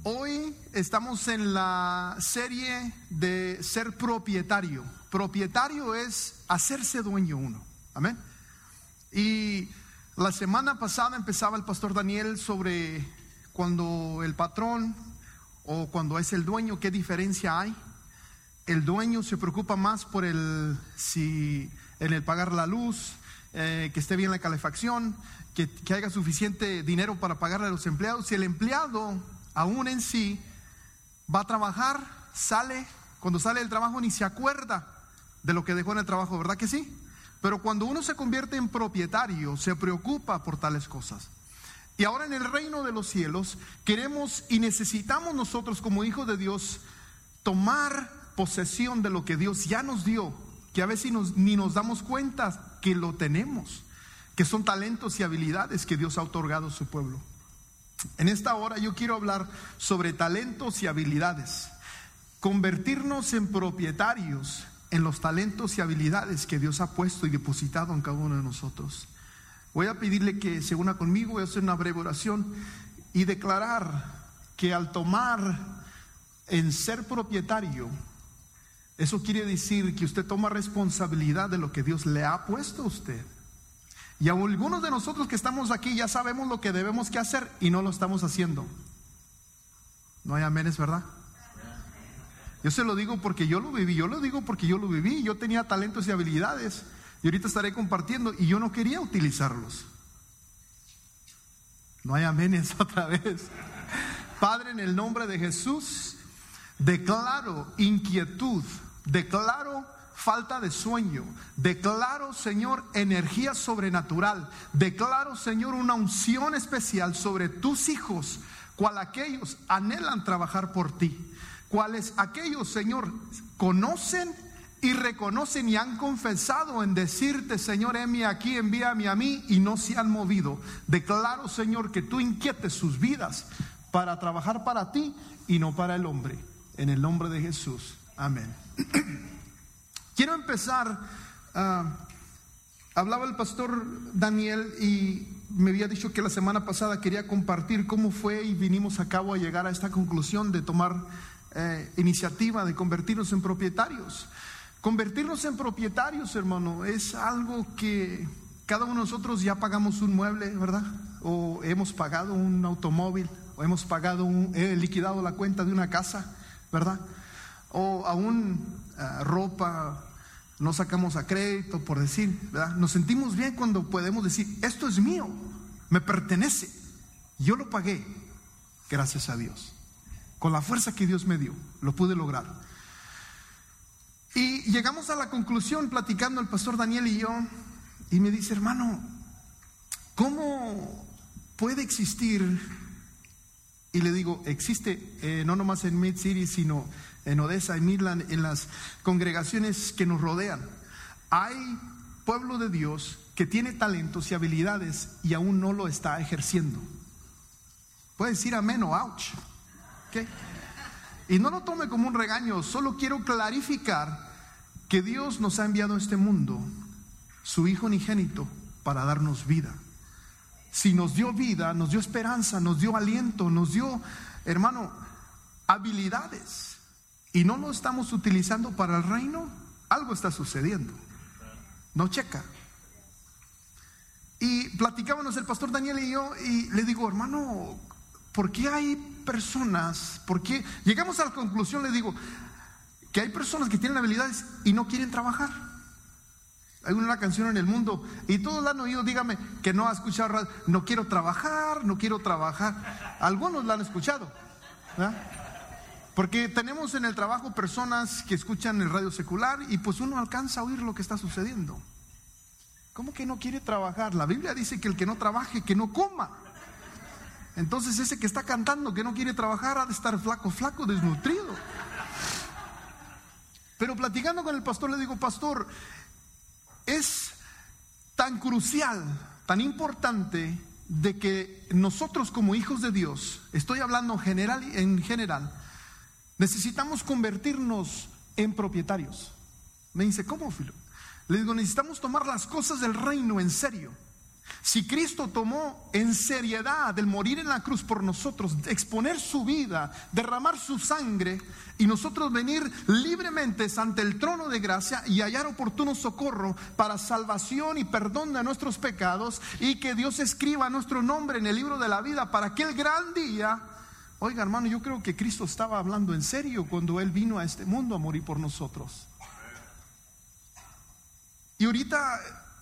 Hoy estamos en la serie de ser propietario. Propietario es hacerse dueño uno. Amén. Y la semana pasada empezaba el pastor Daniel sobre cuando el patrón o cuando es el dueño, qué diferencia hay. El dueño se preocupa más por en el pagar la luz, que esté bien la calefacción, que haya suficiente dinero para pagarle a los empleados. Si el empleado aún en sí va a trabajar, cuando sale del trabajo ni se acuerda de lo que dejó en el trabajo, ¿verdad que sí? Pero cuando uno se convierte en propietario, se preocupa por tales cosas. Y ahora en el reino de los cielos queremos y necesitamos nosotros como hijos de Dios tomar posesión de lo que Dios ya nos dio, que a veces ni nos damos cuenta que lo tenemos, que son talentos y habilidades que Dios ha otorgado a su pueblo. En esta hora yo quiero hablar sobre talentos y habilidades, convertirnos en propietarios en los talentos y habilidades que Dios ha puesto y depositado en cada uno de nosotros. Voy a pedirle que se una conmigo, voy a hacer una breve oración y declarar que al tomar en ser propietario, eso quiere decir que usted toma responsabilidad de lo que Dios le ha puesto a usted. Y algunos de nosotros que estamos aquí ya sabemos lo que debemos que hacer y no lo estamos haciendo. No hay aménes, ¿verdad? Yo se lo digo porque yo lo viví, yo tenía talentos y habilidades y ahorita estaré compartiendo y yo no quería utilizarlos. No hay aménes otra vez. Padre, en el nombre de Jesús, declaro inquietud, declaro falta de sueño, declaro, Señor, energía sobrenatural, declaro, Señor, una unción especial sobre tus hijos, cual aquellos anhelan trabajar por ti, cuales aquellos, Señor, conocen y reconocen y han confesado en decirte, Señor, heme aquí, envíame a mí, y no se han movido. Declaro, Señor, que tú inquietes sus vidas para trabajar para ti y no para el hombre, en el nombre de Jesús, amén. Quiero empezar, hablaba el pastor Daniel y me había dicho que la semana pasada quería compartir cómo fue y vinimos a cabo a llegar a esta conclusión de tomar iniciativa de convertirnos en propietarios. Convertirnos en propietarios, hermano, es algo que cada uno de nosotros ya pagamos un mueble, ¿verdad? O hemos pagado un automóvil, o hemos pagado liquidado la cuenta de una casa, ¿verdad? O aún ropa, no sacamos a crédito, por decir, ¿verdad? Nos sentimos bien cuando podemos decir, esto es mío, me pertenece, yo lo pagué, gracias a Dios. Con la fuerza que Dios me dio, lo pude lograr. Y llegamos a la conclusión platicando el pastor Daniel y yo, y me dice, hermano, ¿cómo puede existir? Y le digo, existe no nomás en Mid City, sino en Odessa, en Midland, en las congregaciones que nos rodean. Hay pueblo de Dios que tiene talentos y habilidades y aún no lo está ejerciendo. Puede decir amén o ouch. ¿Okay? Y no lo tome como un regaño, solo quiero clarificar que Dios nos ha enviado a este mundo, su Hijo unigénito, para darnos vida. Si nos dio vida, nos dio esperanza, nos dio aliento, nos dio, hermano, habilidades, y no lo estamos utilizando para el reino, algo está sucediendo. No checa. Y platicábamos el pastor Daniel y yo, y le digo, hermano, ¿por qué hay personas? ¿Por qué? Llegamos a la conclusión, le digo, que hay personas que tienen habilidades y no quieren trabajar. Hay una canción en el mundo y todos la han oído, dígame que no ha escuchado radio, no quiero trabajar. Algunos la han escuchado, ¿verdad? Porque tenemos en el trabajo personas que escuchan el radio secular y pues uno alcanza a oír lo que está sucediendo. ¿Cómo que no quiere trabajar? La Biblia dice que el que no trabaje, que no coma. Entonces ese que está cantando que no quiere trabajar ha de estar flaco, desnutrido. Pero platicando con el pastor le digo, pastor, es tan crucial, tan importante de que nosotros como hijos de Dios, estoy hablando en general, necesitamos convertirnos en propietarios. Me dice, ¿cómo, Filo? Le digo, necesitamos tomar las cosas del reino en serio. Si Cristo tomó en seriedad el morir en la cruz por nosotros, exponer su vida, derramar su sangre, y nosotros venir libremente ante el trono de gracia y hallar oportuno socorro para salvación y perdón de nuestros pecados, y que Dios escriba nuestro nombre en el libro de la vida para aquel gran día. Oiga, hermano, yo creo que Cristo estaba hablando en serio cuando Él vino a este mundo a morir por nosotros. Y ahorita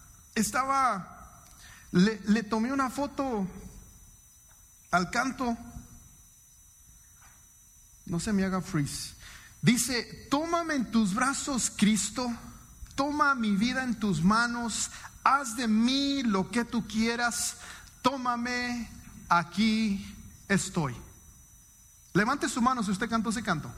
le tomé una foto al canto. No se me haga freeze. Dice: tómame en tus brazos, Cristo, toma mi vida en tus manos, haz de mí lo que tú quieras, tómame, aquí estoy. Levante su mano si usted cantó ese canto.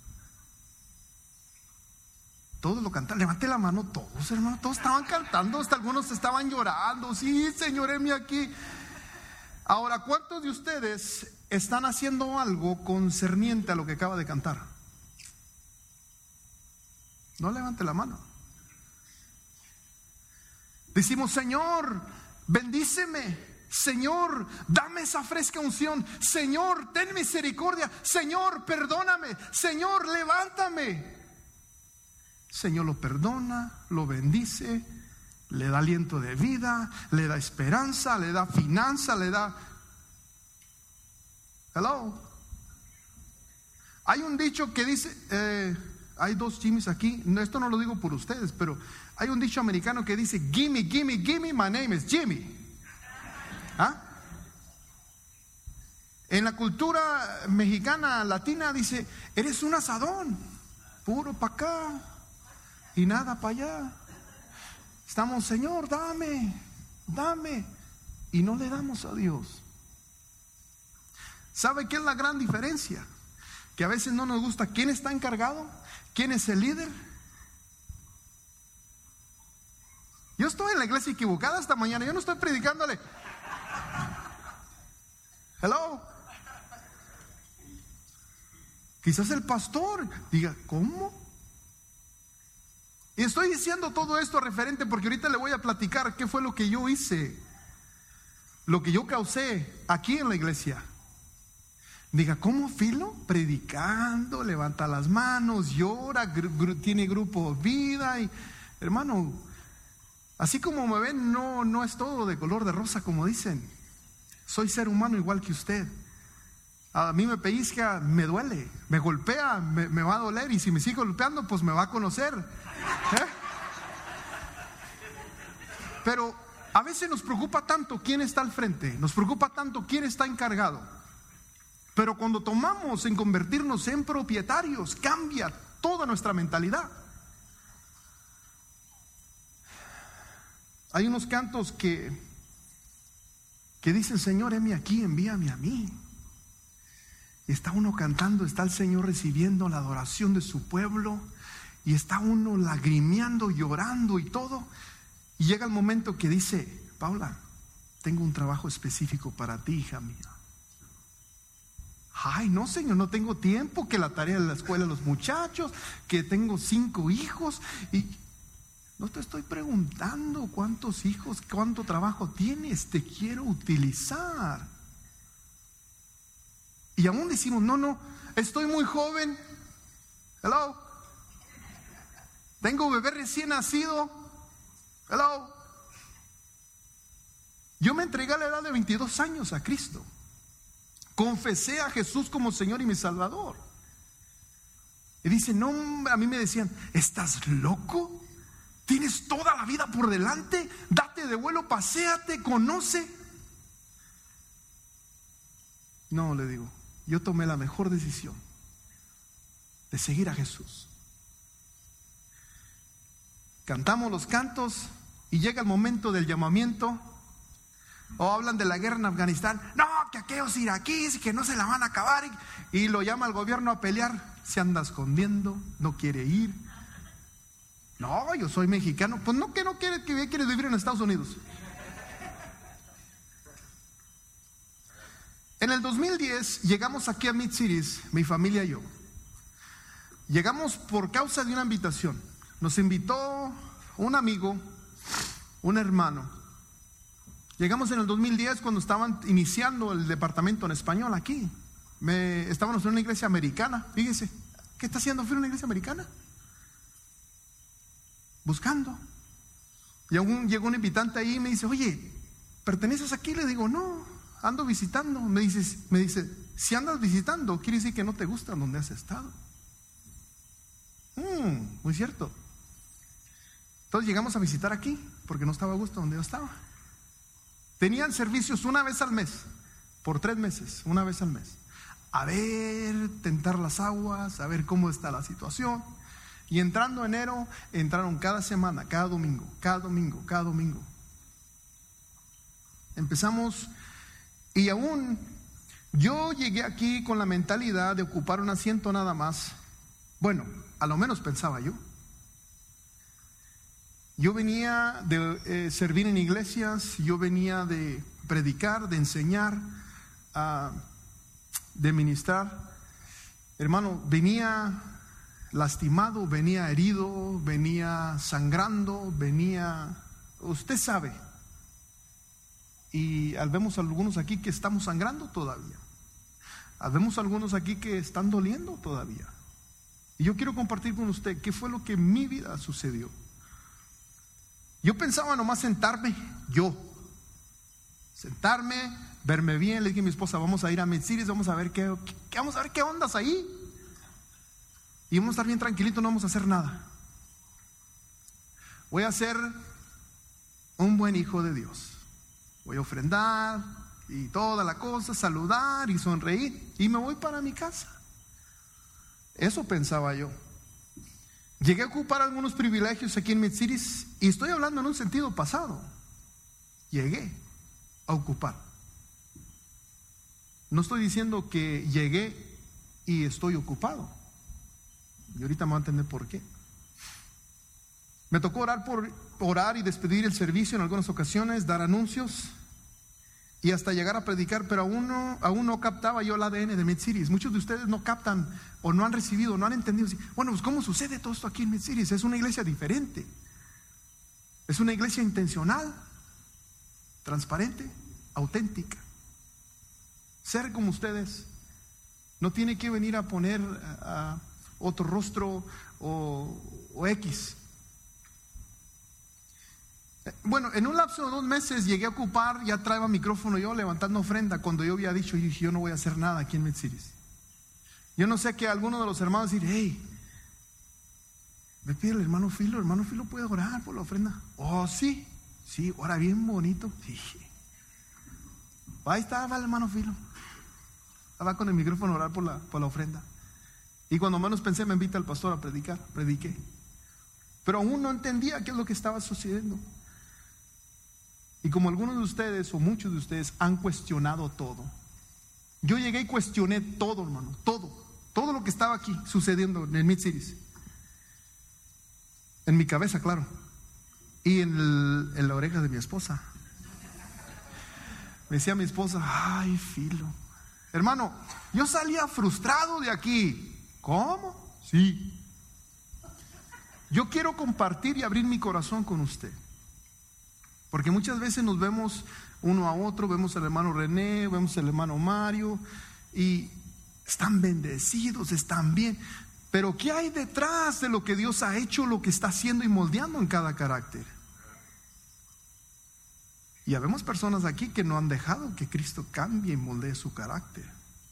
Todos lo cantan, levante la mano todos, hermano, todos estaban cantando, hasta algunos estaban llorando. Sí, Señor, heme aquí. Ahora, ¿cuántos de ustedes están haciendo algo concerniente a lo que acaba de cantar? No levante la mano. Decimos: Señor, bendíceme. Señor, dame esa fresca unción. Señor, ten misericordia. Señor, perdóname. Señor, levántame. Señor lo perdona, lo bendice, le da aliento de vida, le da esperanza, le da finanza, le da... Hello. Hay un dicho que dice, hay dos Jimmys aquí, esto no lo digo por ustedes, pero hay un dicho americano que dice: gimme, gimme, gimme, my name is Jimmy. ¿Ah? En la cultura mexicana, latina, dice: eres un asadón, puro para acá y nada para allá. Estamos: Señor, dame, dame, y no le damos a Dios. ¿Sabe qué es la gran diferencia? Que a veces no nos gusta quién está encargado, quién es el líder. Yo estoy en la iglesia equivocada esta mañana. Yo no estoy predicándole. Hello. Quizás el pastor diga: ¿cómo? Y estoy diciendo todo esto referente porque ahorita le voy a platicar qué fue lo que yo hice, lo que yo causé aquí en la iglesia. Diga: ¿cómo, Filo? Predicando, levanta las manos, llora, tiene grupo vida. Y, hermano, así como me ven, no es todo de color de rosa como dicen. Soy ser humano igual que usted. A mí me pellizca, me duele, me golpea, me va a doler, y si me sigue golpeando, pues me va a conocer. Pero a veces nos preocupa tanto quién está al frente, nos preocupa tanto quién está encargado. Pero cuando tomamos en convertirnos en propietarios, cambia toda nuestra mentalidad. Hay unos cantos que dicen: Señor, heme aquí, envíame a mí. Y está uno cantando, está el Señor recibiendo la adoración de su pueblo, y está uno lagrimeando, llorando y todo. Y llega el momento que dice: Paula, tengo un trabajo específico para ti, hija mía. Ay, no, Señor, no tengo tiempo, que la tarea de la escuela de los muchachos, que tengo 5 hijos. Y no te estoy preguntando cuántos hijos, cuánto trabajo tienes, te quiero utilizar. Y aún decimos: no, estoy muy joven. Hello. Tengo bebé recién nacido. Hello. Yo me entregué a la edad de 22 años a Cristo. Confesé a Jesús como Señor y mi Salvador. Y dice: no, a mí me decían: ¿estás loco? ¿Tienes toda la vida por delante? Date de vuelo, paséate, conoce. No, le digo, yo tomé la mejor decisión de seguir a Jesús. Cantamos los cantos y llega el momento del llamamiento. O hablan de la guerra en Afganistán. No, que aquellos iraquíes que no se la van a acabar. Y lo llama el gobierno a pelear. Se anda escondiendo, no quiere ir. No, yo soy mexicano. Pues no, que no quiere, que quiere vivir en Estados Unidos. En el 2010 llegamos aquí a Mid-Cities, mi familia y yo. Llegamos por causa de una invitación. Nos invitó un amigo, un hermano. Llegamos en el 2010 cuando estaban iniciando el departamento en español aquí. Estábamos en una iglesia americana. Fíjese, ¿qué está haciendo Phil en una iglesia americana? Buscando. Y aún llegó un invitante ahí y me dice, oye, ¿perteneces aquí? Le digo, no, ando visitando. Me dice, si andas visitando, quiere decir que no te gusta donde has estado. Muy cierto. Entonces llegamos a visitar aquí porque no estaba a gusto donde yo estaba. Tenían servicios una vez al mes, por 3 meses, una vez al mes. A ver, tentar las aguas, a ver cómo está la situación. Y entrando enero, entraron cada semana, cada domingo. Empezamos, y aún yo llegué aquí con la mentalidad de ocupar un asiento nada más. Bueno, a lo menos pensaba yo. Yo venía de servir en iglesias, yo venía de predicar, de enseñar, de ministrar. Hermano, venía lastimado, venía herido, venía sangrando, usted sabe. Y vemos algunos aquí que estamos sangrando todavía. Vemos algunos aquí que están doliendo todavía. Y yo quiero compartir con usted qué fue lo que en mi vida sucedió. Yo pensaba nomás sentarme, verme bien. Le dije a mi esposa, vamos a ir a Mid-Cities, vamos a ver qué ondas ahí. Y vamos a estar bien tranquilitos, no vamos a hacer nada. Voy a ser un buen hijo de Dios. Voy a ofrendar y toda la cosa, saludar y sonreír, y me voy para mi casa. Eso pensaba yo. Llegué a ocupar algunos privilegios aquí en Mid-Cities, y estoy hablando en un sentido pasado. Llegué a ocupar. No estoy diciendo que llegué y estoy ocupado. Y ahorita me van a entender por qué. Me tocó orar y despedir el servicio en algunas ocasiones, dar anuncios y hasta llegar a predicar, pero aún no captaba yo el ADN de Mid-Cities. Muchos de ustedes no captan o no han recibido, no han entendido. Bueno, pues ¿cómo sucede todo esto aquí en Mid-Cities? Es una iglesia diferente. Es una iglesia intencional, transparente, auténtica. Ser como ustedes. No tiene que venir a poner otro rostro o X. Bueno, en un lapso de 2 meses llegué a ocupar, ya traía micrófono yo levantando ofrenda, cuando yo había dicho, yo no voy a hacer nada aquí en Mid-Cities. Yo no sé que alguno de los hermanos decir, hey, me pide el hermano Filo puede orar por la ofrenda. Oh, sí, ora bien bonito. Sí. Ahí estaba el hermano Filo. Estaba con el micrófono a orar por la ofrenda. Y cuando menos pensé, me invita el pastor a predicar. Prediqué. Pero aún no entendía qué es lo que estaba sucediendo. Y como algunos de ustedes o muchos de ustedes han cuestionado todo, yo llegué y cuestioné todo, hermano, todo lo que estaba aquí sucediendo en el Mid-Cities. En mi cabeza, claro, y en la oreja de mi esposa. Me decía mi esposa, ay, Filo, hermano, yo salía frustrado de aquí. ¿Cómo? Sí. Yo quiero compartir y abrir mi corazón con usted, porque muchas veces nos vemos uno a otro, vemos al hermano René, vemos al hermano Mario, y están bendecidos, están bien, pero ¿qué hay detrás de lo que Dios ha hecho, lo que está haciendo y moldeando en cada carácter? Y habemos personas aquí que no han dejado que Cristo cambie y moldee su carácter.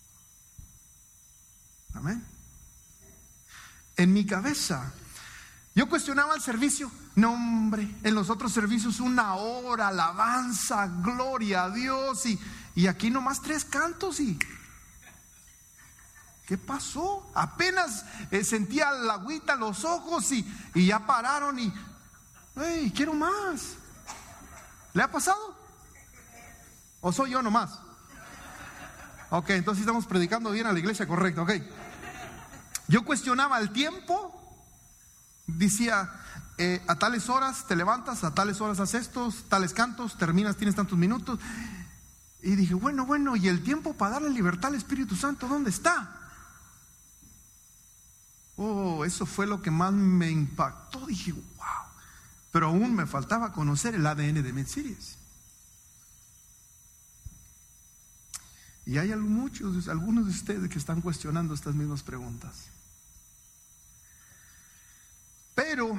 Amén. En mi cabeza yo cuestionaba el servicio. No, hombre, en los otros servicios 1 hora, alabanza, gloria a Dios, y aquí nomás 3 cantos. Y ¿qué pasó? Apenas sentía la agüita en los ojos y ya pararon y hey, quiero más. ¿Le ha pasado? ¿O soy yo nomás? Ok, entonces estamos predicando bien a la iglesia, correcto, ok. Yo cuestionaba el tiempo. Decía, a tales horas te levantas, a tales horas haces estos, tales cantos, terminas, tienes tantos minutos. Y dije, bueno, ¿y el tiempo para darle libertad al Espíritu Santo dónde está? Oh, eso fue lo que más me impactó. Dije, wow. Pero aún me faltaba conocer el ADN de Mid-Cities. Y hay algunos de ustedes que están cuestionando estas mismas preguntas. Pero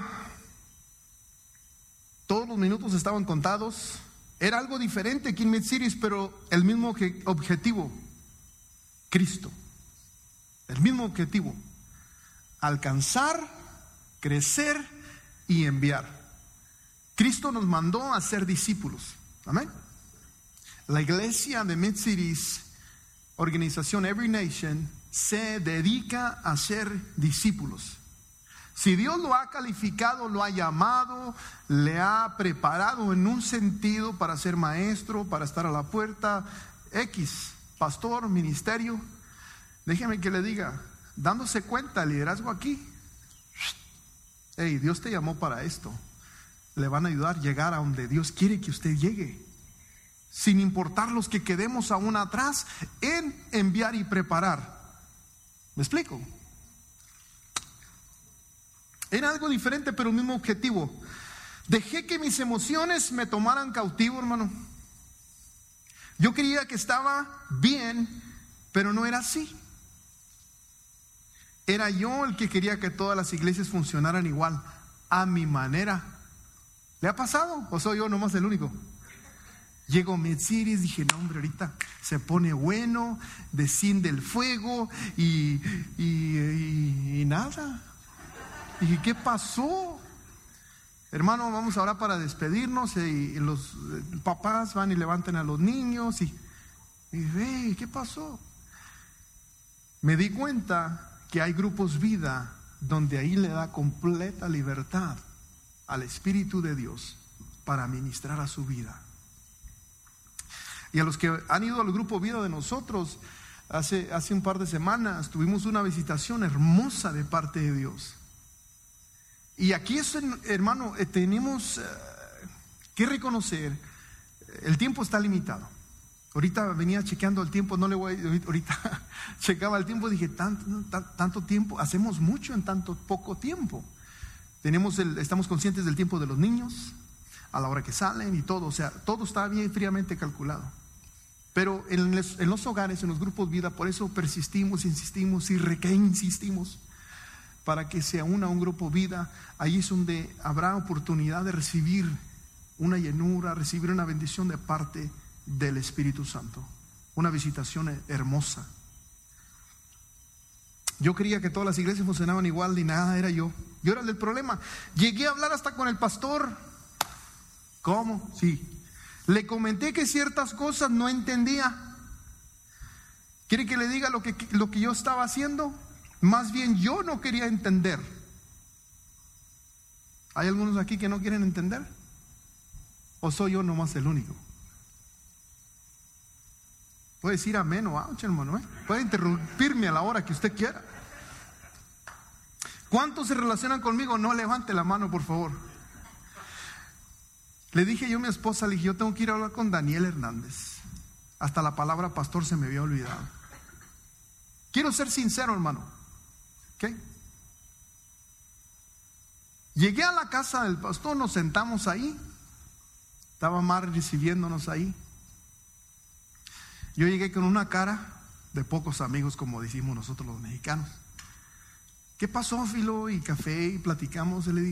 todos los minutos estaban contados. Era algo diferente aquí en Mid-Cities, pero el mismo objetivo: Cristo. El mismo objetivo: alcanzar, crecer y enviar. Cristo nos mandó a ser discípulos. Amén. La iglesia de Mid-Cities, organización Every Nation, se dedica a ser discípulos. Si Dios lo ha calificado, lo ha llamado, le ha preparado en un sentido para ser maestro, para estar a la puerta, pastor, ministerio, déjeme que le diga, dándose cuenta el liderazgo aquí, hey, Dios te llamó para esto. Le van a ayudar a llegar a donde Dios quiere que usted llegue, sin importar los que quedemos aún atrás en enviar y preparar. ¿Me explico? Era algo diferente, pero el mismo objetivo. Dejé que mis emociones me tomaran cautivo, hermano. Yo creía que estaba bien, pero no era así. Era yo el que quería que todas las iglesias funcionaran igual, a mi manera. ¿Le ha pasado? ¿O soy yo nomás el único? Llego a Mid-Cities, dije, no hombre, ahorita se pone bueno, desciende el fuego y nada. Dije, ¿qué pasó? Hermano, vamos ahora para despedirnos, y los papás van y levantan a los niños y hey, ¿qué pasó? Me di cuenta que hay grupos vida donde ahí le da completa libertad al Espíritu de Dios para ministrar a su vida. Y a los que han ido al grupo vida de nosotros, hace un par de semanas tuvimos una visitación hermosa de parte de Dios. Y aquí, hermano, tenemos que reconocer, el tiempo está limitado. Ahorita venía chequeando el tiempo, ahorita checaba el tiempo, dije, tanto tiempo, hacemos mucho en tanto poco tiempo. Estamos conscientes del tiempo de los niños, a la hora que salen y todo, o sea, todo está bien fríamente calculado. Pero en los hogares, en los grupos vida, por eso persistimos, insistimos y insistimos, para que se una un grupo vida. Ahí es donde habrá oportunidad de recibir una llenura, recibir una bendición de parte del Espíritu Santo, una visitación hermosa. Yo creía que todas las iglesias funcionaban igual y nada, era yo era el del problema. Llegué a hablar hasta con el pastor. ¿Cómo? Sí. Le comenté que ciertas cosas no entendía. ¿Quiere que le diga lo que yo estaba haciendo? Más bien yo no quería entender. ¿Hay algunos aquí que no quieren entender? ¿O soy yo nomás el único? Puede decir amén o ouch, hermano, puede interrumpirme a la hora que usted quiera. ¿Cuántos se relacionan conmigo? No levante la mano, por favor. Le dije yo a mi esposa, le dije, yo tengo que ir a hablar con Daniel Hernández. Hasta la palabra pastor se me había olvidado. Quiero ser sincero, hermano. ¿Okay? Llegué a la casa del pastor, nos sentamos ahí. Estaba Mar recibiéndonos ahí. Yo llegué con una cara de pocos amigos, como decimos nosotros los mexicanos. ¿Qué pasó, Filo? Y café, y platicamos. Y le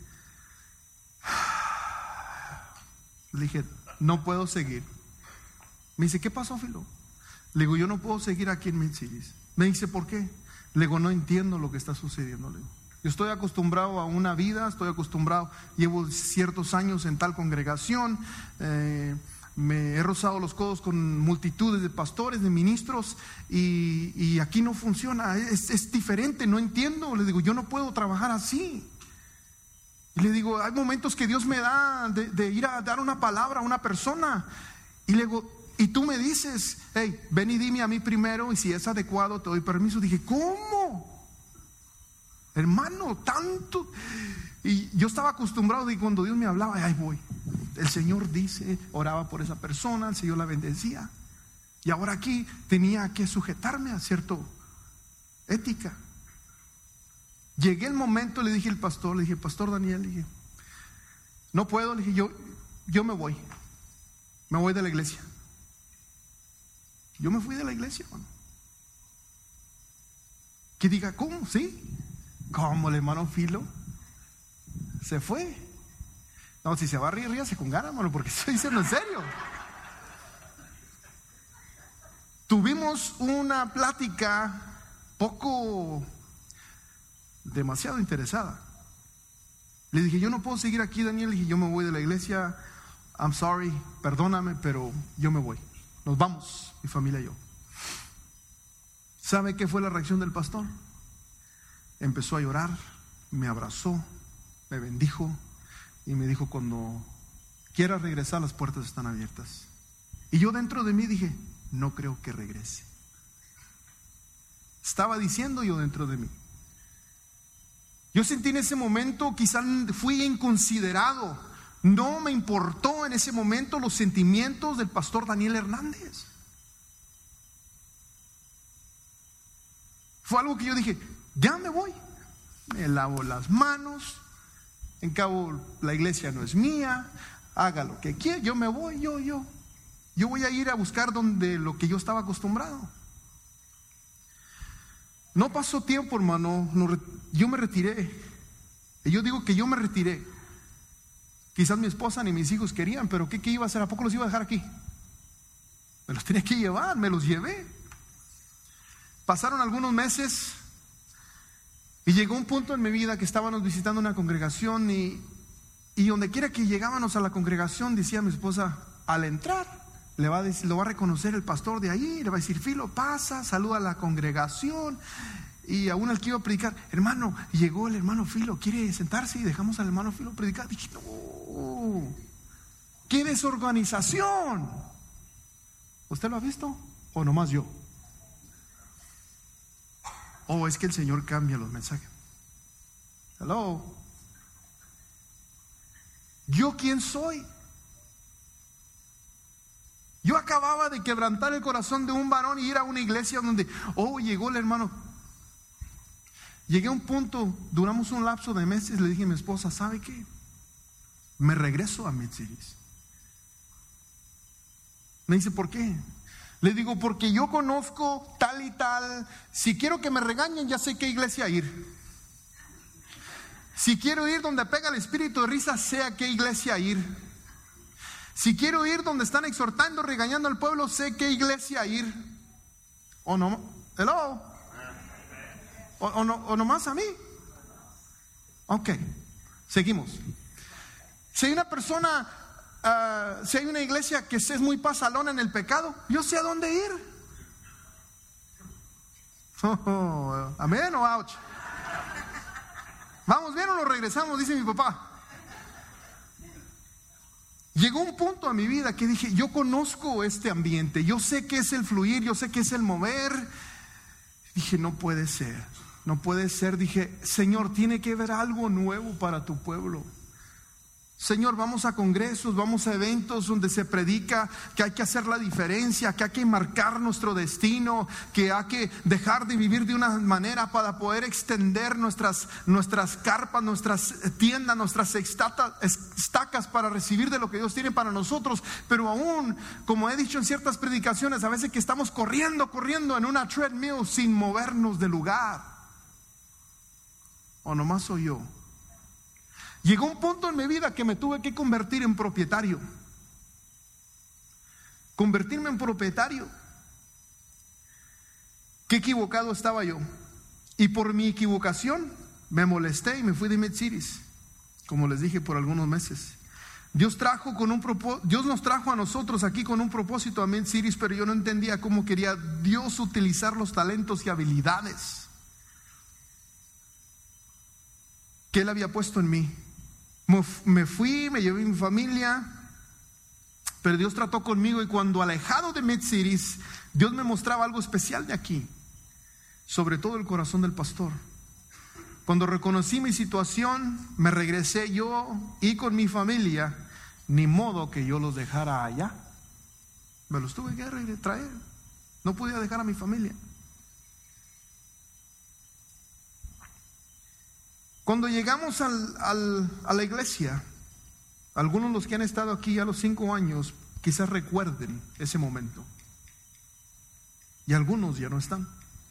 dije, no puedo seguir. Me dice, ¿qué pasó, Filo? Le digo, yo no puedo seguir aquí en Mid-Cities. Me dice, ¿por qué? Le digo, no entiendo lo que está sucediendo. Le digo, yo estoy acostumbrado a una vida, llevo ciertos años en tal congregación, me he rozado los codos con multitudes de pastores, de ministros, y aquí no funciona, es diferente, no entiendo. Le digo, yo no puedo trabajar así. Y le digo, hay momentos que Dios me da de ir a dar una palabra a una persona, y le digo, y tú me dices, hey, ven y dime a mí primero, y si es adecuado te doy permiso. Dije, ¿cómo? Hermano, tanto. Y yo estaba acostumbrado, y cuando Dios me hablaba, ahí voy. El Señor dice, oraba por esa persona, el Señor la bendecía. Y ahora aquí tenía que sujetarme a cierta ética. Llegué el momento, le dije al pastor, le dije, Pastor Daniel, le dije, no puedo, le dije, yo me voy de la iglesia. Yo me fui de la iglesia, hermano. Que diga, ¿cómo? ¿Sí? ¿Cómo el hermano Filo se fue? No, si se va a reír, ríase con ganas, hermano, porque estoy diciendo en serio. Tuvimos una plática demasiado interesada. Le dije, yo no puedo seguir aquí, Daniel. Le dije, yo me voy de la iglesia. I'm sorry, perdóname, pero yo me voy. Nos vamos, mi familia y yo. ¿Sabe qué fue la reacción del pastor? Empezó a llorar, me abrazó, me bendijo y me dijo, cuando quieras regresar, las puertas están abiertas. Y yo dentro de mí dije, no creo que regrese. Estaba diciendo yo dentro de mí. Yo sentí en ese momento, quizás fui inconsiderado. No me importó en ese momento los sentimientos del pastor Daniel Hernández. Fue algo que yo dije, ya me voy. Me lavo las manos. En cabo, la iglesia no es mía. Haga lo que quiera. Yo me voy, yo voy a ir a buscar donde lo que yo estaba acostumbrado. No pasó tiempo, hermano. Yo me retiré. Y yo digo que yo me retiré. Quizás mi esposa ni mis hijos querían, pero ¿qué iba a hacer? ¿A poco los iba a dejar aquí? Me los tenía que llevar, me los llevé. Pasaron algunos meses y llegó un punto en mi vida que estábamos visitando una congregación y donde quiera que llegábamos a la congregación, decía mi esposa, al entrar, lo va a reconocer el pastor de ahí, le va a decir, Filo, pasa, saluda a la congregación. Y aún al que iba a predicar, hermano, llegó el hermano Filo, ¿quiere sentarse? Y dejamos al hermano Filo predicar. Dije, no, qué desorganización. ¿Usted lo ha visto? ¿O nomás yo? ¿O es que el Señor cambia los mensajes? Hello. ¿Yo quién soy? Yo acababa de quebrantar el corazón de un varón y ir a una iglesia donde, llegó el hermano. Llegué a un punto, duramos un lapso de meses, le dije a mi esposa, ¿sabe qué? Me regreso a Mid-Cities. Me dice, ¿por qué? Le digo, porque yo conozco tal y tal. Si quiero que me regañen, ya sé qué iglesia ir. Si quiero ir donde pega el espíritu de risa, sé a qué iglesia ir. Si quiero ir donde están exhortando, regañando al pueblo, sé qué iglesia ir. ¿O no? Hello. ¿O nomás a mí? Ok, seguimos. Si hay una persona, si hay una iglesia que es muy pasalona en el pecado, yo sé a dónde ir. Amén o ouch. Vamos bien o nos regresamos, dice mi papá. Llegó un punto a mi vida que dije, yo conozco este ambiente, yo sé qué es el fluir, yo sé qué es el mover. Dije, no puede ser. No puede ser, dije, Señor, tiene que haber algo nuevo para tu pueblo. Señor, vamos a congresos, vamos a eventos donde se predica que hay que hacer la diferencia, que hay que marcar nuestro destino, que hay que dejar de vivir de una manera para poder extender nuestras carpas, nuestras tiendas, nuestras estacas para recibir de lo que Dios tiene para nosotros. Pero aún, como he dicho en ciertas predicaciones, a veces que estamos corriendo en una treadmill sin movernos de lugar. ¿O nomás soy yo? Llegó un punto en mi vida que me tuve que convertir en propietario. Convertirme en propietario. Qué equivocado estaba yo. Y por mi equivocación me molesté y me fui de Mid-Cities, como les dije, por algunos meses. Dios nos trajo a nosotros aquí con un propósito a Mid-Cities, pero yo no entendía cómo quería Dios utilizar los talentos y habilidades que Él había puesto en mí. Me fui, me llevé a mi familia, pero Dios trató conmigo, y cuando alejado de Mid-Cities, Dios me mostraba algo especial de aquí, sobre todo el corazón del pastor. Cuando reconocí mi situación, me regresé yo y con mi familia. Ni modo que yo los dejara allá, me los tuve que traer. No podía dejar a mi familia. Cuando llegamos a la iglesia, algunos de los que han estado aquí a los 5 años quizás recuerden ese momento. y algunos ya no están.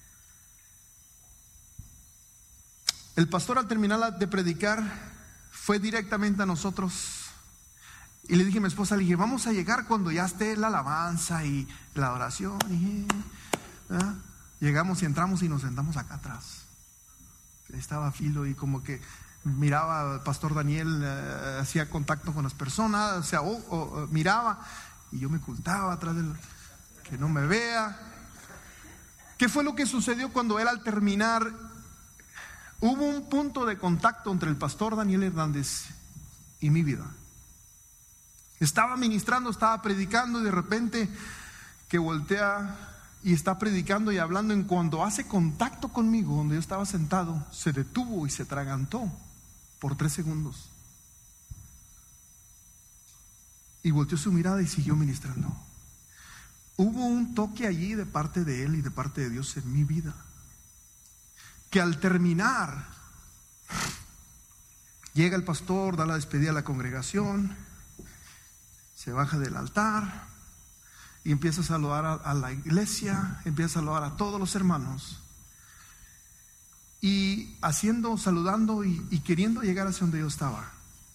El pastor, al terminar de predicar, fue directamente a nosotros y le dije a mi esposa, le dije, vamos a llegar cuando ya esté la alabanza y la oración. ¿Verdad? Llegamos y entramos y nos sentamos acá atrás. Estaba Filo y como que miraba al pastor Daniel, hacía contacto con las personas, o sea, miraba, y yo me ocultaba atrás de que no me vea. ¿Qué fue lo que sucedió cuando él, al terminar, hubo un punto de contacto entre el pastor Daniel Hernández y mi vida? Estaba ministrando, estaba predicando, y de repente que voltea y está predicando y hablando, en cuando hace contacto conmigo, donde yo estaba sentado, se detuvo y se atragantó por 3 segundos. Y volteó su mirada y siguió ministrando. Hubo un toque allí de parte de él y de parte de Dios en mi vida, que al terminar, llega el pastor, da la despedida a la congregación, se baja del altar y empieza a saludar a la iglesia, empieza a saludar a todos los hermanos, y saludando y queriendo llegar hacia donde yo estaba.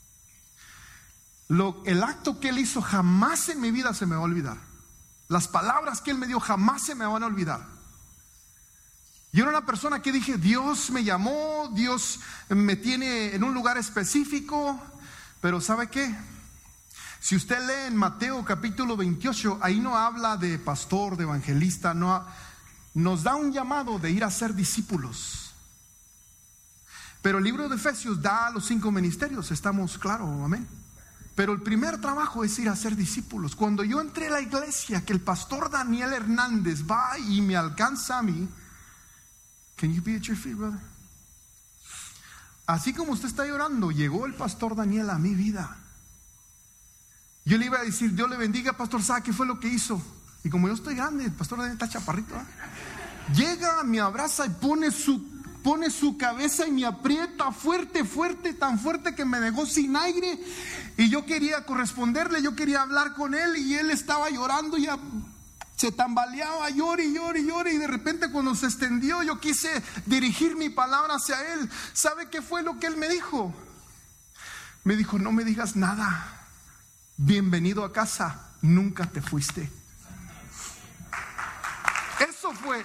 El acto que él hizo jamás en mi vida se me va a olvidar. Las palabras que él me dio jamás se me van a olvidar. Yo era una persona que dije, Dios me llamó, Dios me tiene en un lugar específico, pero ¿sabe qué? Si usted lee en Mateo capítulo 28, ahí no habla de pastor, de evangelista, nos da un llamado de ir a ser discípulos. Pero el libro de Efesios da los 5 ministerios, estamos claros, amén. Pero el primer trabajo es ir a ser discípulos. Cuando yo entré a la iglesia, que el pastor Daniel Hernández va y me alcanza a mí. Can you be at your feet, brother? Así como usted está llorando, llegó el pastor Daniel a mi vida. Yo le iba a decir, Dios le bendiga, pastor, ¿sabe qué fue lo que hizo? Y como yo estoy grande, el pastor Daniel está chaparrito, ¿eh? Llega, me abraza y pone su cabeza y me aprieta fuerte, tan fuerte que me dejó sin aire. Y yo quería corresponderle, yo quería hablar con él, y él estaba llorando, ya se tambaleaba, llore, y de repente cuando se extendió, yo quise dirigir mi palabra hacia él. ¿Sabe qué fue lo que él me dijo? Me dijo, no me digas nada. Bienvenido a casa, nunca te fuiste. Eso fue.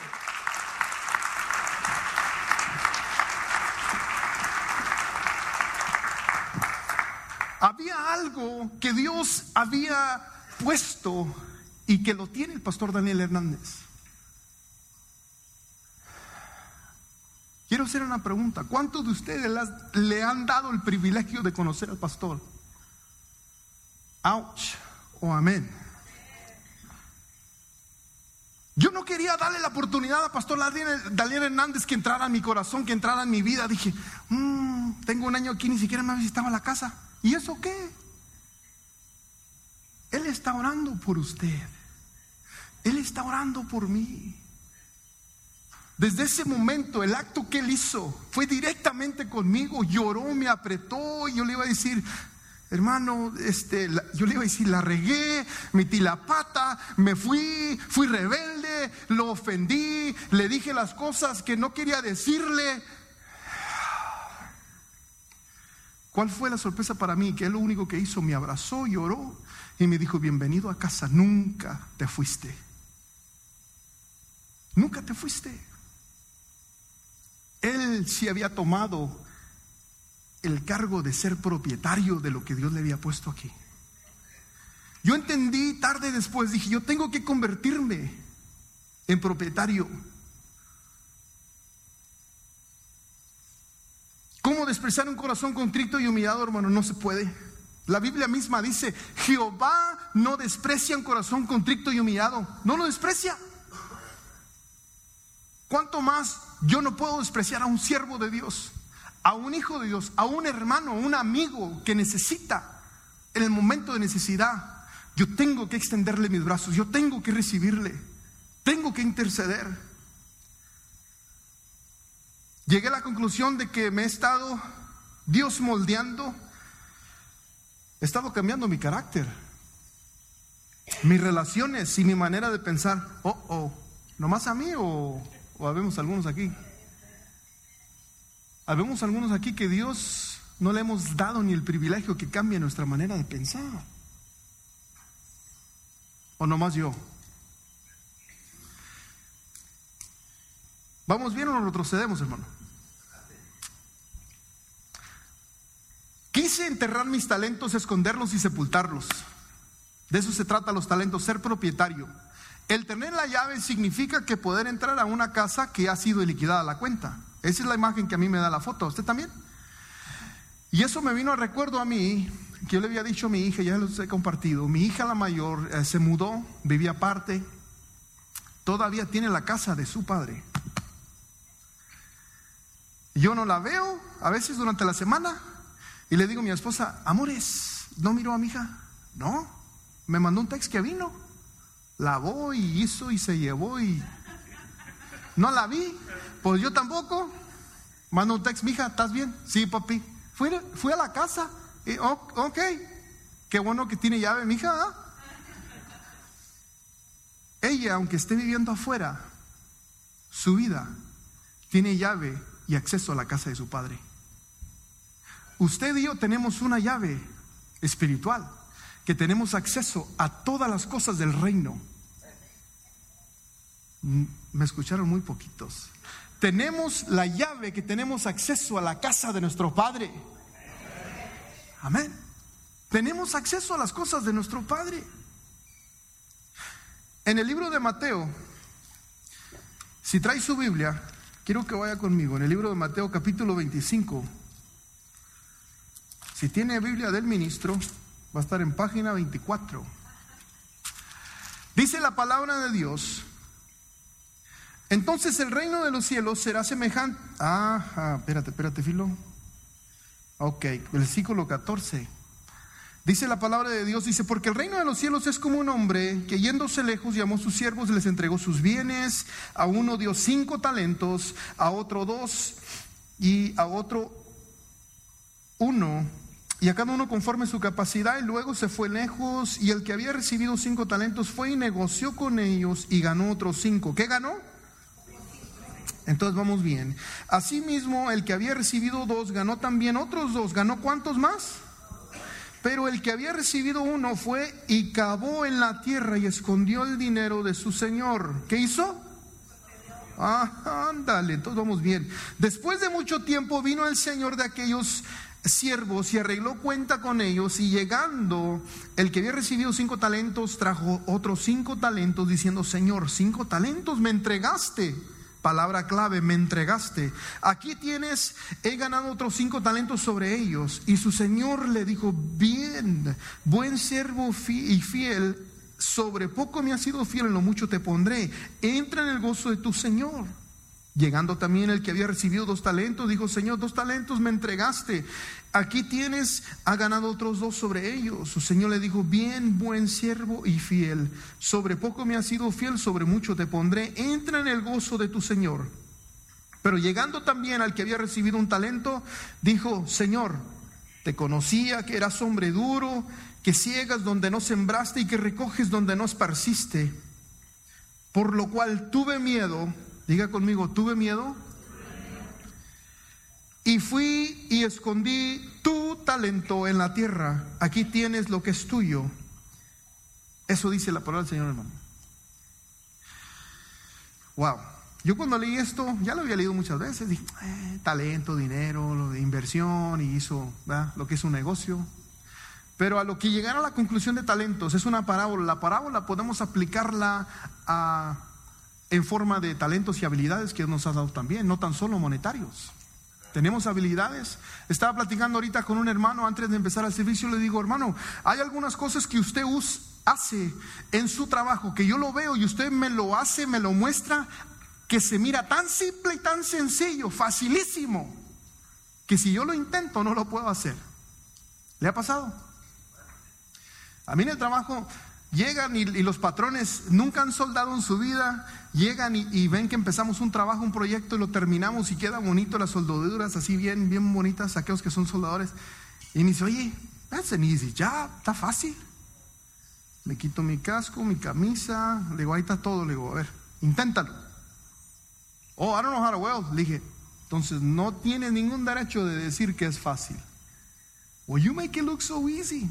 Había algo que Dios había puesto y que lo tiene el pastor Daniel Hernández. Quiero hacer una pregunta. ¿Cuántos de ustedes le han dado el privilegio de conocer al pastor? Ouch o amén. Yo no quería darle la oportunidad a pastor Daniel Hernández que entrara en mi corazón, que entrara en mi vida. Dije, tengo un año aquí, ni siquiera me ha visitado a la casa. ¿Y eso qué? Él está orando por usted. Él está orando por mí. Desde ese momento, el acto que él hizo fue directamente conmigo. Lloró, me apretó, y yo le iba a decir, hermano, yo le iba a decir, la regué, metí la pata, me fui rebelde, lo ofendí, le dije las cosas que no quería decirle. ¿Cuál fue la sorpresa para mí? Que él lo único que hizo, me abrazó, lloró y me dijo, bienvenido a casa, nunca te fuiste. Nunca te fuiste. Él sí había tomado el cargo de ser propietario de lo que Dios le había puesto aquí. Yo entendí tarde después, dije, yo tengo que convertirme en propietario. ¿Cómo despreciar un corazón contrito y humillado, hermano? No se puede. La Biblia misma dice, Jehová no desprecia un corazón contrito y humillado. No lo desprecia. ¿Cuánto más yo no puedo despreciar a un siervo de Dios, a un hijo de Dios, a un hermano, a un amigo que necesita en el momento de necesidad? Yo tengo que extenderle mis brazos, yo tengo que recibirle, tengo que interceder. Llegué a la conclusión de que me he estado Dios moldeando, he estado cambiando mi carácter, mis relaciones y mi manera de pensar. ¿Nomás a mí o habemos algunos aquí? Habemos algunos aquí que Dios no le hemos dado ni el privilegio que cambie nuestra manera de pensar. ¿O nomás yo? ¿Vamos bien o nos retrocedemos, hermano? Quise enterrar mis talentos, esconderlos y sepultarlos. De eso se trata los talentos, ser propietario. El tener la llave significa que poder entrar a una casa que ha sido liquidada la cuenta. Esa es la imagen que a mí me da la foto. ¿Usted también? Y eso me vino a recuerdo a mí, que yo le había dicho a mi hija, ya los he compartido. Mi hija la mayor se mudó, vivía aparte. Todavía tiene la casa de su padre. Yo no la veo a veces durante la semana. Y le digo a mi esposa, amores, ¿no miró a mi hija? No, me mandó un text que vino, lavó y hizo y se llevó y no la vi. Pues yo tampoco. Mando un text, mija, ¿estás bien? Sí, papi. Fui a la casa y, ok, qué bueno que tiene llave, mija, ¿eh? Ella, aunque esté viviendo afuera, su vida tiene llave y acceso a la casa de su padre. Usted y yo tenemos una llave espiritual, que tenemos acceso a todas las cosas del reino. Me escucharon muy poquitos. Tenemos la llave que tenemos acceso a la casa de nuestro Padre. Amén. Tenemos acceso a las cosas de nuestro Padre. En el libro de Mateo, si trae su Biblia, quiero que vaya conmigo. En el libro de Mateo capítulo 25. Si tiene Biblia del ministro, va a estar en página 24. Dice la palabra de Dios: entonces el reino de los cielos será semejante. Espérate, Filo. Ok, versículo 14. Dice la palabra de Dios, dice: porque el reino de los cielos es como un hombre que yéndose lejos llamó a sus siervos y les entregó sus bienes. A uno dio 5 talentos, a otro 2 y a otro 1. Y a cada uno conforme su capacidad, y luego se fue lejos. Y el que había recibido 5 talentos fue y negoció con ellos y ganó otros 5. ¿Qué ganó? Entonces vamos bien. Asimismo, el que había recibido 2 ganó también otros 2. ¿Ganó cuántos más? Pero el que había recibido 1 fue y cavó en la tierra y escondió el dinero de su señor. ¿Qué hizo? Ándale, entonces vamos bien. Después de mucho tiempo vino el señor de aquellos siervos y arregló cuenta con ellos, y llegando el que había recibido 5 talentos trajo otros 5 talentos diciendo: Señor, 5 talentos me entregaste. Palabra clave, me entregaste. Aquí tienes, he ganado otros 5 talentos sobre ellos. Y su señor le dijo: bien, buen siervo y fiel, sobre poco me has sido fiel, en lo mucho te pondré, entra en el gozo de tu señor. Llegando también el que había recibido 2 talentos, dijo: Señor, 2 talentos me entregaste, aquí tienes, ha ganado otros 2 sobre ellos. Su señor le dijo: bien, buen siervo y fiel, sobre poco me has sido fiel, sobre mucho te pondré, entra en el gozo de tu señor. Pero llegando también al que había recibido 1 talento, dijo: Señor, te conocía que eras hombre duro, que ciegas donde no sembraste y que recoges donde no esparciste, por lo cual tuve miedo. Diga conmigo: tuve miedo. Y fui y escondí tu talento en la tierra. Aquí tienes lo que es tuyo. Eso dice la palabra del Señor, hermano. Wow. Yo cuando leí esto, ya lo había leído muchas veces. Dije: talento, dinero, lo de inversión, y hizo, ¿verdad?, lo que es un negocio. Pero a lo que llegar a la conclusión de talentos, es una parábola. La parábola podemos aplicarla en forma de talentos y habilidades que nos ha dado también, no tan solo monetarios. Tenemos habilidades. Estaba platicando ahorita con un hermano antes de empezar el servicio. Le digo: hermano, hay algunas cosas que usted hace en su trabajo, que yo lo veo y usted me lo hace, me lo muestra, que se mira tan simple y tan sencillo, facilísimo, que si yo lo intento no lo puedo hacer. ¿Le ha pasado? A mí en el trabajo llegan y los patrones nunca han soldado en su vida. Llegan y ven que empezamos un trabajo, un proyecto, y lo terminamos y queda bonito, las soldaduras así bien bonitas, aquellos que son soldadores. Y me dice: oye, that's an easy job, está fácil. Me quito mi casco, mi camisa, le digo: ahí está todo. Le digo: a ver, inténtalo. Oh, I don't know how to weld. Le dije, entonces no tienes ningún derecho de decir que es fácil. Well, you make it look so easy.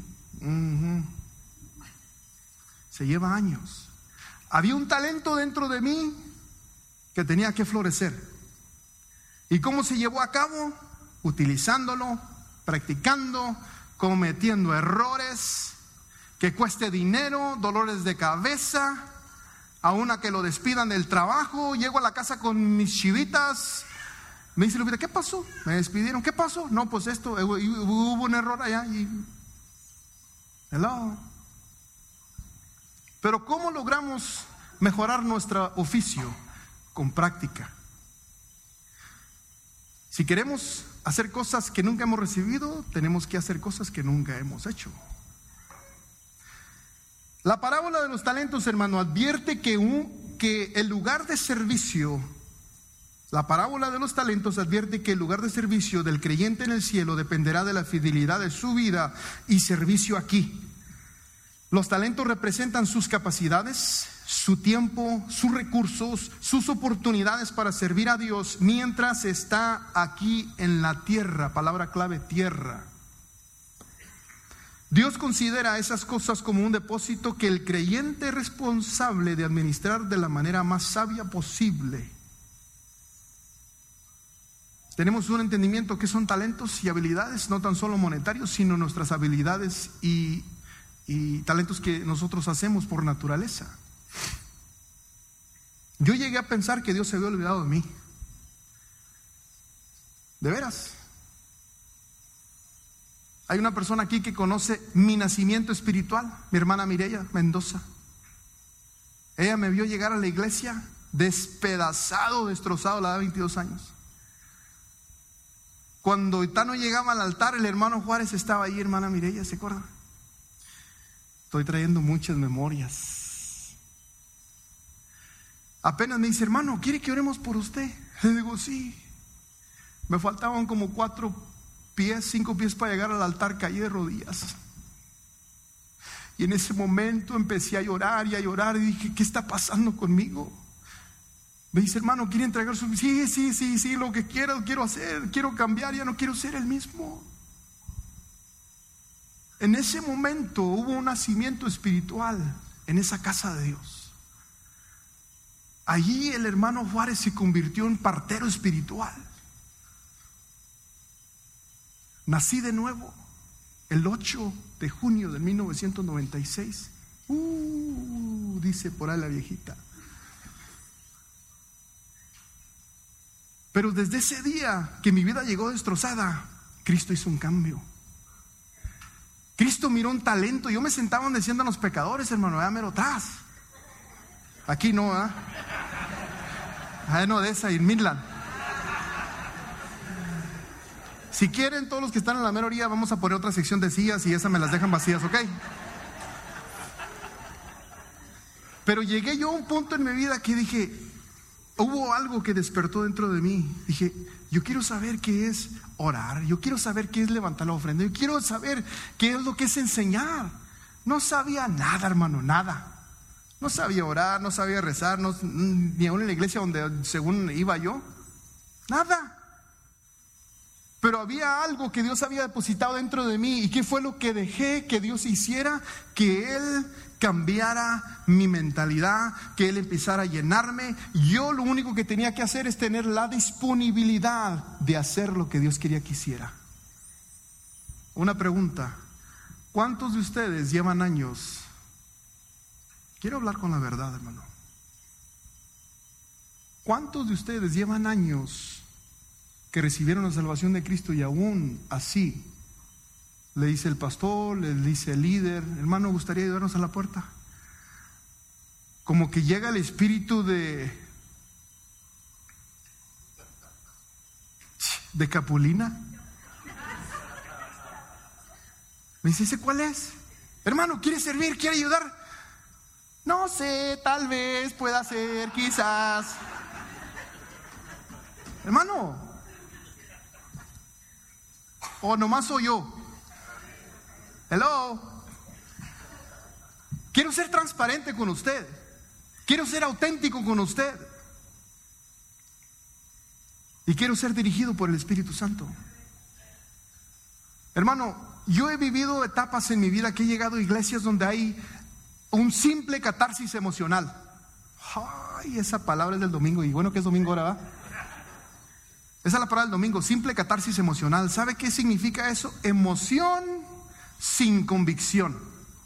Se lleva años. Había un talento dentro de mí que tenía que florecer. ¿Y cómo se llevó a cabo? Utilizándolo, practicando, cometiendo errores, que cueste dinero, dolores de cabeza, aún a que lo despidan del trabajo. Llego a la casa con mis chivitas. Me dice Lupita, ¿qué pasó? Me despidieron, ¿qué pasó? No, pues esto, hubo un error allá y... Hello. Pero ¿cómo logramos mejorar nuestro oficio? Con práctica. Si queremos hacer cosas que nunca hemos recibido, tenemos que hacer cosas que nunca hemos hecho. La parábola de los talentos, hermano, advierte que el lugar de servicio, la parábola de los talentos advierte que el lugar de servicio del creyente en el cielo dependerá de la fidelidad de su vida y servicio aquí. Los talentos representan sus capacidades, su tiempo, sus recursos, sus oportunidades para servir a Dios mientras está aquí en la tierra. Palabra clave, tierra. Dios considera esas cosas como un depósito que el creyente es responsable de administrar de la manera más sabia posible. Tenemos un entendimiento que son talentos y habilidades, no tan solo monetarios, sino nuestras habilidades y talentos que nosotros hacemos por naturaleza. Yo llegué a pensar que Dios se había olvidado de mí. De veras. Hay una persona aquí que conoce mi nacimiento espiritual, mi hermana Mireya Mendoza. Ella me vio llegar a la iglesia despedazado, destrozado, la edad de 22 años. Cuando Itano llegaba al altar, el hermano Juárez estaba ahí, hermana Mireya, ¿se acuerda? Estoy trayendo muchas memorias. Apenas me dice, hermano, ¿quiere que oremos por usted? Le digo, sí. Me faltaban como 5 pies para llegar al altar, caí de rodillas. Y en ese momento empecé a llorar y dije, ¿qué está pasando conmigo? Me dice, hermano, ¿quiere entregar su...? Sí, lo que quiero hacer, quiero cambiar, ya no quiero ser el mismo. En ese momento hubo un nacimiento espiritual en esa casa de Dios. Allí el hermano Juárez se convirtió en partero espiritual. Nací de nuevo el 8 de junio de 1996. Dice por ahí la viejita. Pero desde ese día que mi vida llegó destrozada, Cristo hizo un cambio. Cristo miró un talento. Yo me sentaba donde decían los pecadores, hermano, allá mero atrás. Aquí no, allá no, de esa, en Midland. Si quieren, todos los que están en la mera orilla, vamos a poner otra sección de sillas y esa me las dejan vacías, ¿ok? Pero llegué yo a un punto en mi vida que dije, hubo algo que despertó dentro de mí. Dije, yo quiero saber qué es orar, yo quiero saber qué es levantar la ofrenda, yo quiero saber qué es lo que es enseñar. No sabía nada, hermano, nada. No sabía orar, no sabía rezar, ni aún en la iglesia donde según iba yo, nada. Pero había algo que Dios había depositado dentro de mí. ¿Y qué fue lo que dejé que Dios hiciera? Que Él cambiara mi mentalidad, que Él empezara a llenarme. Yo lo único que tenía que hacer es tener la disponibilidad de hacer lo que Dios quería que hiciera. Una pregunta: ¿cuántos de ustedes llevan años? Quiero hablar con la verdad, hermano. ¿Cuántos de ustedes llevan años que recibieron la salvación de Cristo y aún así le dice el pastor, le dice el líder, hermano, ¿gustaría ayudarnos a la puerta? Como que llega el espíritu de Capulina. Me dice, ¿cuál es? Hermano, ¿quiere servir? ¿Quiere ayudar? No sé, tal vez pueda ser, quizás. Hermano, o nomás soy yo. Hello. Quiero ser transparente con usted. Quiero ser auténtico con usted. Y quiero ser dirigido por el Espíritu Santo. Hermano, yo he vivido etapas en mi vida que he llegado a iglesias donde hay un simple catarsis emocional. Ay, esa palabra es del domingo. Y bueno, que es domingo ahora, ¿va? Esa es la palabra del domingo, simple catarsis emocional. ¿Sabe qué significa eso? Emoción sin convicción.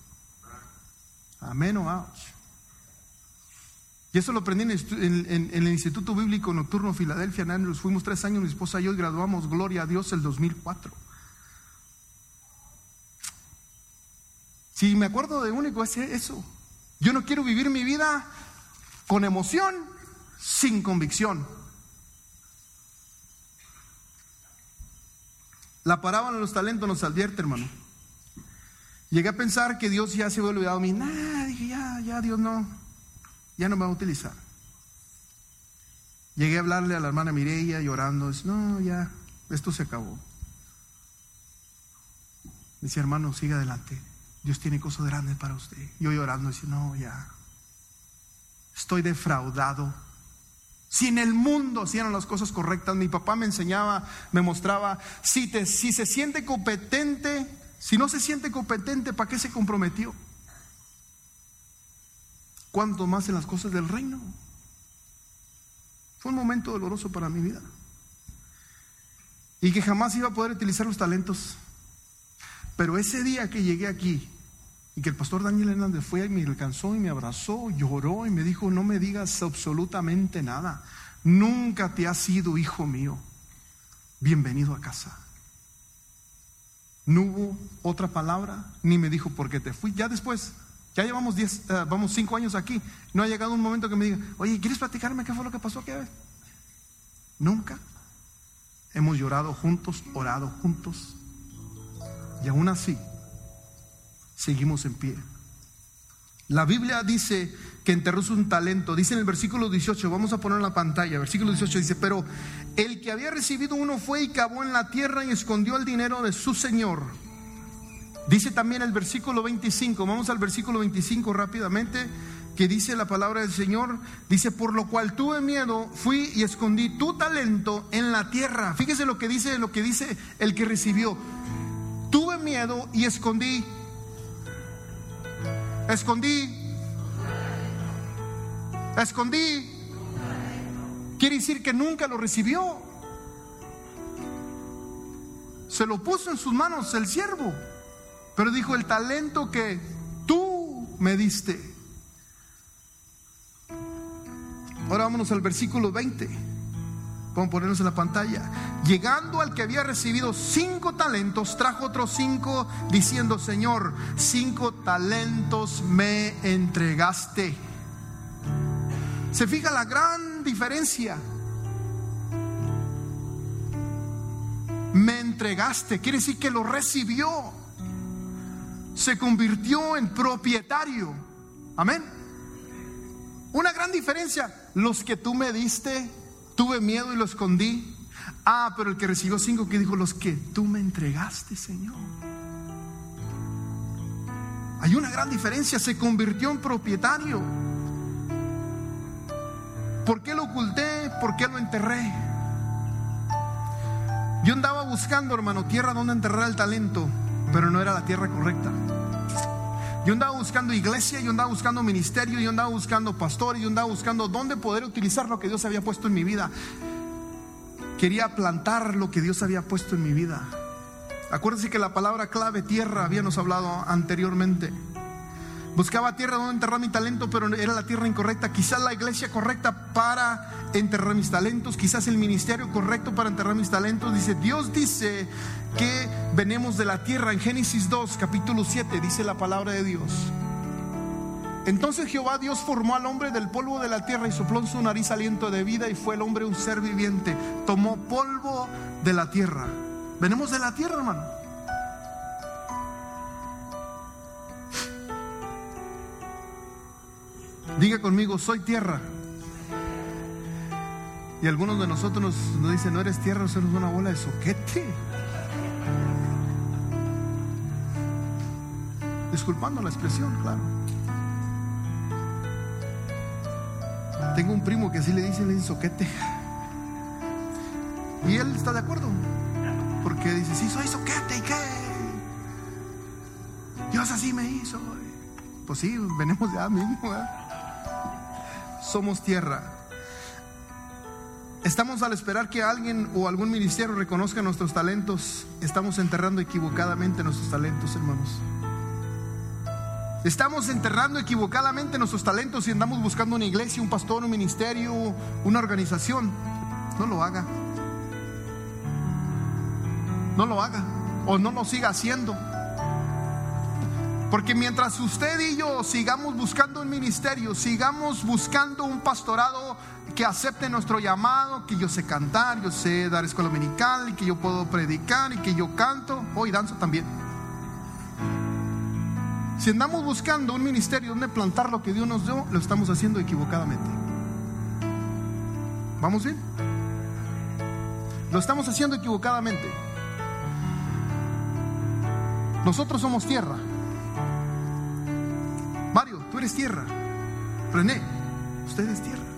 Amén o ouch. Y eso lo aprendí en el Instituto Bíblico Nocturno Filadelfia, en Andrews. Fuimos 3 años, mi esposa y yo, y graduamos, gloria a Dios, el 2004. Si me acuerdo de único es eso. Yo no quiero vivir mi vida con emoción sin convicción. La parábola de los talentos nos advierte, hermano. Llegué a pensar que Dios ya se había olvidado de mí. Dije, ya Dios ya no me va a utilizar. Llegué a hablarle a la hermana Mireia llorando. Dice, no, ya, esto se acabó. Dice, hermano, siga adelante. Dios tiene cosas grandes para usted. Yo llorando, dice, no, ya. Estoy defraudado. Si en el mundo hacían las cosas correctas, mi papá me enseñaba, me mostraba, si se siente competente, si no se siente competente, ¿para qué se comprometió? ¿Cuánto más en las cosas del reino? Fue un momento doloroso para mi vida. Y que jamás iba a poder utilizar los talentos. Pero ese día que llegué aquí, y que el pastor Daniel Hernández fue y me alcanzó y me abrazó, lloró y me dijo, no me digas absolutamente nada. Nunca te has sido hijo mío. Bienvenido a casa. No hubo otra palabra, ni me dijo por qué te fui. Ya después, ya llevamos 5 años aquí. No ha llegado un momento que me diga, oye, ¿quieres platicarme qué fue lo que pasó aquella vez? Nunca. Hemos llorado juntos, orado juntos. Y aún así, seguimos en pie. La Biblia dice que enterró un talento. Dice en el versículo 18, vamos a poner en la pantalla. Versículo 18 dice, pero el que había recibido uno fue y cavó en la tierra y escondió el dinero de su señor. Dice también el versículo 25, vamos al versículo 25 rápidamente, que dice la palabra del Señor. Dice, por lo cual tuve miedo, fui y escondí tu talento en la tierra. Fíjese lo que dice el que recibió. Tuve miedo y escondí. Quiere decir que nunca lo recibió. Se lo puso en sus manos el siervo, pero dijo, el talento que tú me diste. Ahora vámonos al versículo 20. Vamos a ponernos en la pantalla. Llegando al que había recibido 5 talentos, trajo otros 5, diciendo, Señor, 5 talentos me entregaste. ¿Se fija la gran diferencia? Me entregaste, quiere decir que lo recibió. Se convirtió en propietario. Amén. Una gran diferencia. Los que tú me diste, tuve miedo y lo escondí. Pero el que recibió 5, que dijo, los que tú me entregaste, Señor. Hay una gran diferencia. Se convirtió en propietario. ¿Por qué lo oculté? ¿Por qué lo enterré? Yo andaba buscando, hermano, tierra donde enterrar el talento, pero no era la tierra correcta. Yo andaba buscando iglesia, yo andaba buscando ministerio, yo andaba buscando pastores, yo andaba buscando dónde poder utilizar lo que Dios había puesto en mi vida. Quería plantar lo que Dios había puesto en mi vida. Acuérdense que la palabra clave tierra habíamos hablado anteriormente. Buscaba tierra donde enterrar mi talento, pero era la tierra incorrecta. Quizás la iglesia correcta para enterrar mis talentos, quizás el ministerio correcto para enterrar mis talentos. Dios dice que venimos de la tierra. En Génesis 2, capítulo 7, dice la palabra de Dios. Entonces Jehová Dios formó al hombre del polvo de la tierra y sopló en su nariz aliento de vida, y fue el hombre un ser viviente. Tomó polvo de la tierra. Venimos de la tierra, hermano. Diga conmigo, soy tierra. Y algunos de nosotros nos dicen, no eres tierra, eres una bola de soquete. Disculpando la expresión, claro. Tengo un primo que así le dicen soquete. Y él está de acuerdo, porque dice, sí, soy soquete, ¿y qué? Dios así me hizo. Pues sí, venimos de allá mismo, ¿verdad? Somos tierra. Estamos al esperar que alguien o algún ministerio reconozca nuestros talentos. Estamos enterrando equivocadamente nuestros talentos, hermanos. Estamos enterrando equivocadamente nuestros talentos y andamos buscando una iglesia, un pastor, un ministerio, una organización. No lo haga. No lo haga, o no lo siga haciendo. Porque mientras usted y yo sigamos buscando un ministerio, sigamos buscando un pastorado que acepte nuestro llamado, que yo sé cantar, yo sé dar escuela dominical, y que yo puedo predicar, y que yo canto, y danzo también. Si andamos buscando un ministerio donde plantar lo que Dios nos dio, lo estamos haciendo equivocadamente. ¿Vamos bien? Lo estamos haciendo equivocadamente. Nosotros somos tierra. Mario, tú eres tierra. René, usted es tierra.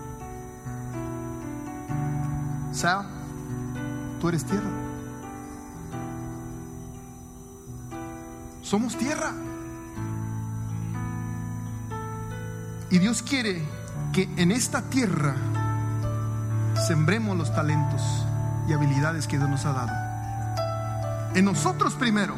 Sal, tú eres tierra. Somos tierra. Y Dios quiere que en esta tierra sembremos los talentos y habilidades que Dios nos ha dado. En nosotros primero.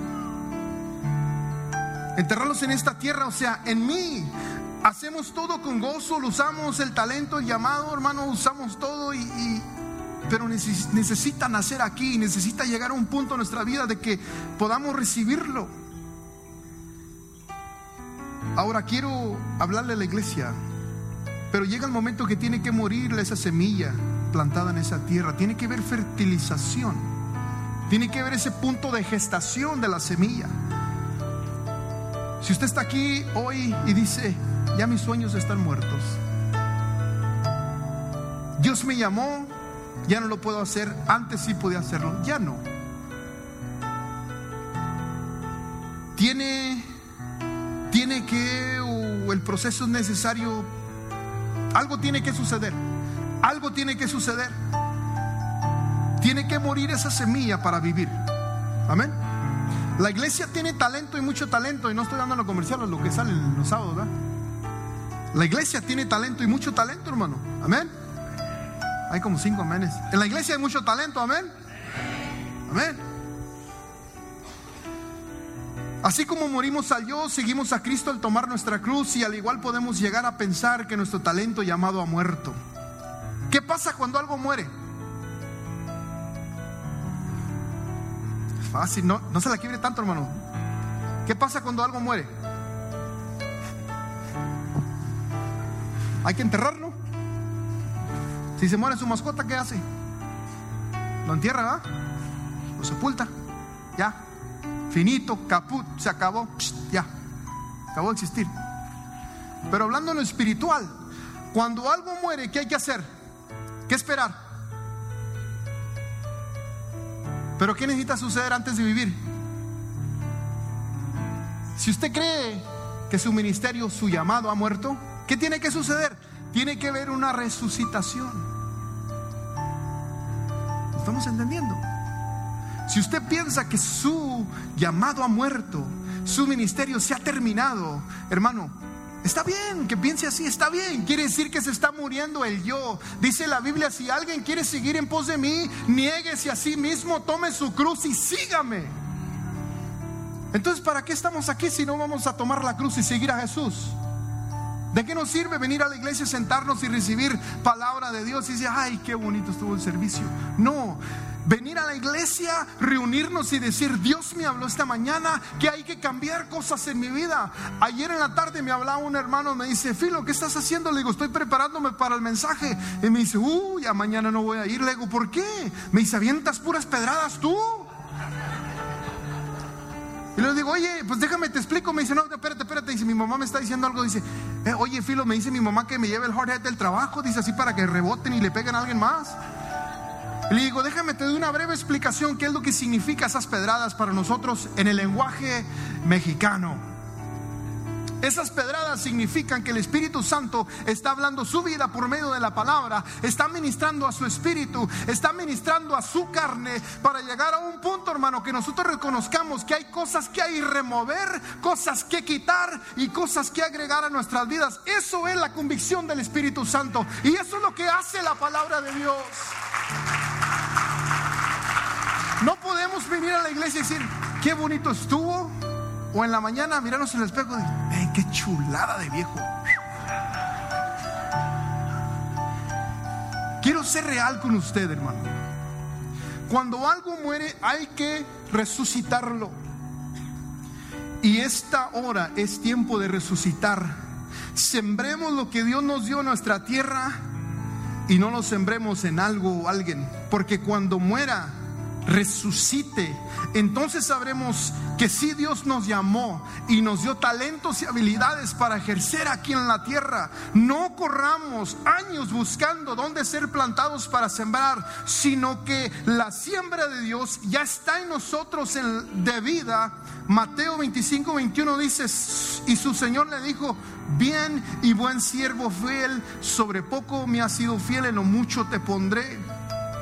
Enterrarlos en esta tierra, o sea, en mí. Hacemos todo con gozo, lo usamos el talento, el llamado, hermano, usamos todo pero necesita nacer aquí, necesita llegar a un punto en nuestra vida de que podamos recibirlo. Ahora quiero hablarle a la iglesia, pero llega el momento que tiene que morir esa semilla plantada en esa tierra. Tiene que haber fertilización, tiene que haber ese punto de gestación de la semilla. Si usted está aquí hoy y dice, ya mis sueños están muertos, Dios me llamó, ya no lo puedo hacer, antes sí podía hacerlo, ya no. Tiene que, o el proceso es necesario, algo tiene que suceder, algo tiene que suceder. Tiene que morir esa semilla para vivir. Amén. La iglesia tiene talento y mucho talento, y no estoy dando lo comercial a lo que sale los sábados, ¿verdad? La iglesia tiene talento y mucho talento, hermano. Amén. Hay como 5 amenes. En la iglesia hay mucho talento, amén. Amén. Así como morimos al yo, seguimos a Cristo al tomar nuestra cruz, y al igual podemos llegar a pensar que nuestro talento llamado ha muerto. ¿Qué pasa cuando algo muere? Fácil, no se la quiebre tanto, hermano. ¿Qué pasa cuando algo muere? Hay que enterrarlo. Si se muere su mascota, ¿qué hace? Lo entierra, ¿verdad? Lo sepulta. Ya. Finito, caput, se acabó. Ya. Acabó de existir. Pero hablando en lo espiritual, cuando algo muere, ¿qué hay que hacer? ¿Qué esperar? Pero ¿qué necesita suceder antes de vivir? Si usted cree que su ministerio, su llamado ha muerto, ¿qué tiene que suceder? Tiene que haber una resucitación. ¿Estamos entendiendo? Si usted piensa que su llamado ha muerto, su ministerio se ha terminado, hermano, está bien que piense así, está bien. Quiere decir que se está muriendo el yo. Dice la Biblia, si alguien quiere seguir en pos de mí, niéguese a sí mismo, tome su cruz y sígame. Entonces, ¿para qué estamos aquí si no vamos a tomar la cruz y seguir a Jesús? ¿De qué nos sirve venir a la iglesia, sentarnos y recibir palabra de Dios y decir, ay, qué bonito estuvo el servicio? No, venir a la iglesia, reunirnos y decir, Dios me habló esta mañana que hay que cambiar cosas en mi vida. Ayer en la tarde me hablaba un hermano, me dice, Filo, ¿qué estás haciendo? Le digo, estoy preparándome para el mensaje. Y me dice, ya mañana no voy a ir. Le digo, ¿por qué? Me dice, ¿avientas puras pedradas tú? Y le digo, oye, pues déjame te explico. Me dice, no, espérate. Dice, mi mamá me está diciendo algo. Dice, oye, Filo, me dice mi mamá que me lleve el hard hat del trabajo. Dice, así para que reboten y le peguen a alguien más. Y le digo, déjame te doy una breve explicación qué es lo que significa esas pedradas para nosotros en el lenguaje mexicano. Esas pedradas significan que el Espíritu Santo está hablando su vida por medio de la palabra, está ministrando a su espíritu, está ministrando a su carne, para llegar a un punto, hermano, que nosotros reconozcamos que hay cosas que hay que remover, cosas que quitar y cosas que agregar a nuestras vidas. Eso es la convicción del Espíritu Santo, y eso es lo que hace la palabra de Dios. No podemos venir a la iglesia y decir qué bonito estuvo, o en la mañana mirarnos en el espejo y qué chulada de viejo. Quiero ser real con usted, hermano. Cuando algo muere hay que resucitarlo, y esta hora es tiempo de resucitar. Sembremos lo que Dios nos dio en nuestra tierra y no lo sembremos en algo o alguien, porque cuando muera, resucite, entonces sabremos que sí, Dios nos llamó y nos dio talentos y habilidades para ejercer aquí en la tierra. No corramos años buscando dónde ser plantados para sembrar, sino que la siembra de Dios ya está en nosotros de vida. Mateo 25:21 dice: y su Señor le dijo: bien y buen siervo fiel, sobre poco me has sido fiel, en lo mucho te pondré.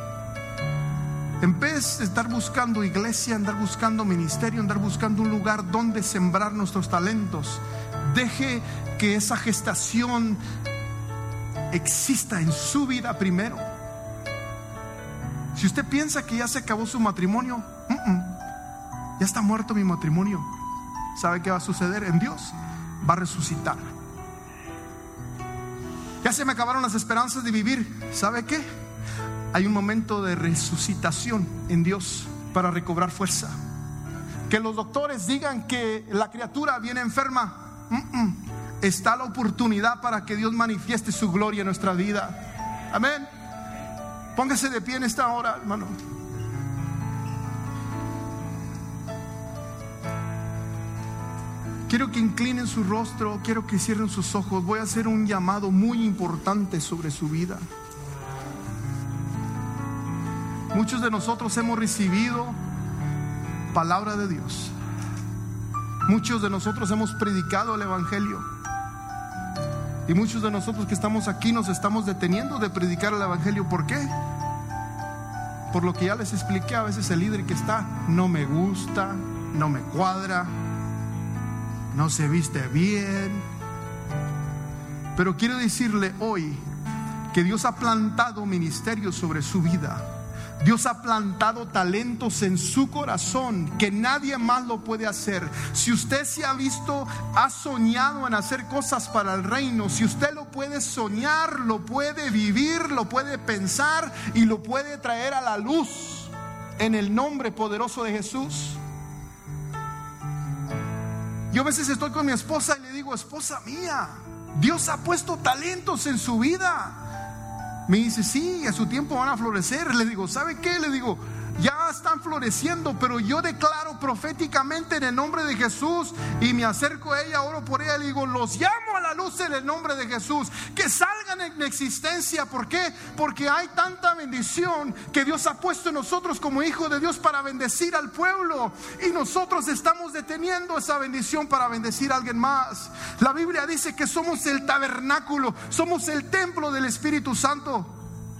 En vez de estar buscando iglesia, andar buscando ministerio, andar buscando un lugar donde sembrar nuestros talentos, deje que esa gestación exista en su vida primero. Si usted piensa que ya se acabó su matrimonio, ya está muerto mi matrimonio, ¿sabe qué va a suceder? En Dios va a resucitar. Ya se me acabaron las esperanzas de vivir, ¿sabe qué? Hay un momento de resucitación en Dios para recobrar fuerza. Que los doctores digan que la criatura viene enferma, está la oportunidad para que Dios manifieste su gloria en nuestra vida. Amén. Póngase de pie en esta hora, hermano. Quiero que inclinen su rostro, quiero que cierren sus ojos. Voy a hacer un llamado muy importante sobre su vida. Muchos de nosotros hemos recibido palabra de Dios. Muchos de nosotros hemos predicado el evangelio. Y muchos de nosotros que estamos aquí nos estamos deteniendo de predicar el evangelio. ¿Por qué? Por lo que ya les expliqué. A veces el líder que está no me gusta, no me cuadra, no se viste bien. Pero quiero decirle hoy que Dios ha plantado ministerios sobre su vida. Dios ha plantado talentos en su corazón que nadie más lo puede hacer. Si usted se ha visto, ha soñado en hacer cosas para el reino, si usted lo puede soñar, lo puede vivir, lo puede pensar y lo puede traer a la luz en el nombre poderoso de Jesús. Yo a veces estoy con mi esposa y le digo: esposa mía, Dios ha puesto talentos en su vida. Me dice: sí, a su tiempo van a florecer. Le digo: ¿sabe qué? Le digo: ya están floreciendo, pero yo declaro proféticamente en el nombre de Jesús, y me acerco a ella, oro por ella, le digo: los llamo a la luz en el nombre de Jesús, que salgan en existencia. ¿Por qué? Porque hay tanta bendición que Dios ha puesto en nosotros como hijos de Dios para bendecir al pueblo, y nosotros estamos deteniendo esa bendición para bendecir a alguien más. La Biblia dice que somos el tabernáculo, somos el templo del Espíritu Santo.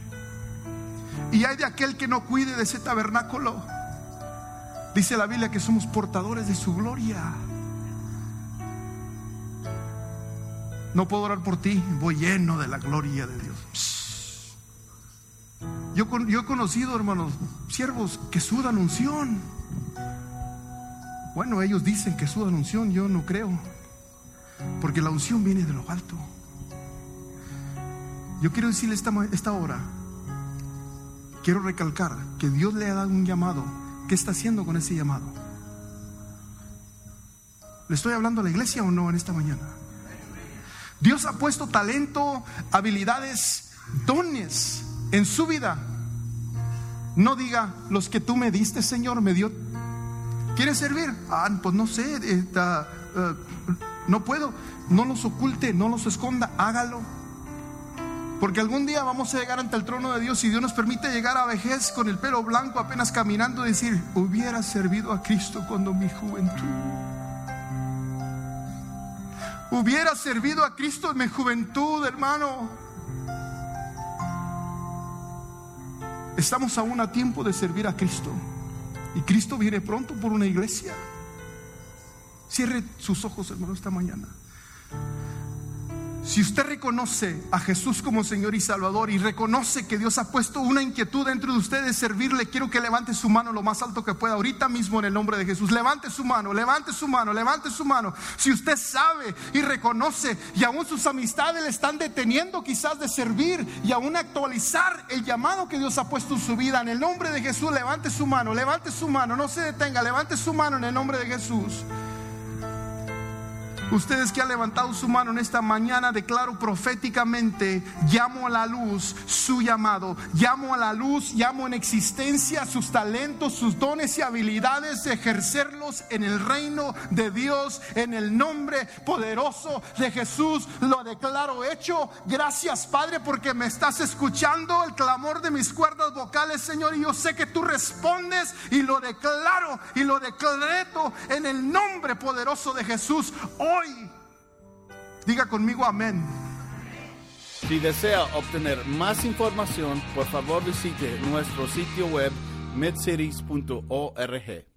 Y hay de aquel que no cuide de ese tabernáculo. Dice la Biblia que somos portadores de su gloria. No puedo orar por ti, voy lleno de la gloria de Dios. Yo he conocido, hermanos, siervos que sudan unción. Bueno, ellos dicen que sudan unción, yo no creo, porque la unción viene de lo alto. Yo quiero decirle esta hora, quiero recalcar que Dios le ha dado un llamado. ¿Qué está haciendo con ese llamado? ¿Le estoy hablando a la iglesia o no en esta mañana? Dios ha puesto talento, habilidades, dones en su vida. No diga: los que tú me diste, Señor, me dio. ¿Quieres servir? Pues no sé, no puedo. No los oculte, no los esconda, hágalo. Porque algún día vamos a llegar ante el trono de Dios, y Dios nos permite llegar a vejez con el pelo blanco, apenas caminando, y decir: hubiera servido a Cristo cuando mi juventud. hubiera servido a Cristo en mi juventud, hermano. Estamos aún a tiempo de servir a Cristo. Y Cristo viene pronto por una iglesia. Cierre sus ojos, hermano, esta mañana. Si usted reconoce a Jesús como Señor y Salvador y reconoce que Dios ha puesto una inquietud dentro de usted de servirle, quiero que levante su mano lo más alto que pueda ahorita mismo en el nombre de Jesús. Levante su mano, levante su mano, levante su mano. Si usted sabe y reconoce y aún sus amistades le están deteniendo quizás de servir y aún actualizar el llamado que Dios ha puesto en su vida, en el nombre de Jesús, levante su mano, no se detenga, levante su mano en el nombre de Jesús. Ustedes que han levantado su mano en esta mañana, declaro proféticamente, llamo a la luz su llamado, llamo a la luz, llamo en existencia sus talentos, sus dones y habilidades, ejercerlos en el reino de Dios, en el nombre poderoso de Jesús. Lo declaro hecho. Gracias, Padre, porque me estás escuchando el clamor de mis cuerdas vocales, Señor, y yo sé que tú respondes, y lo declaro y lo decreto en el nombre poderoso de Jesús. Hoy, diga conmigo amén. Si desea obtener más información, por favor visite nuestro sitio web midcities.org.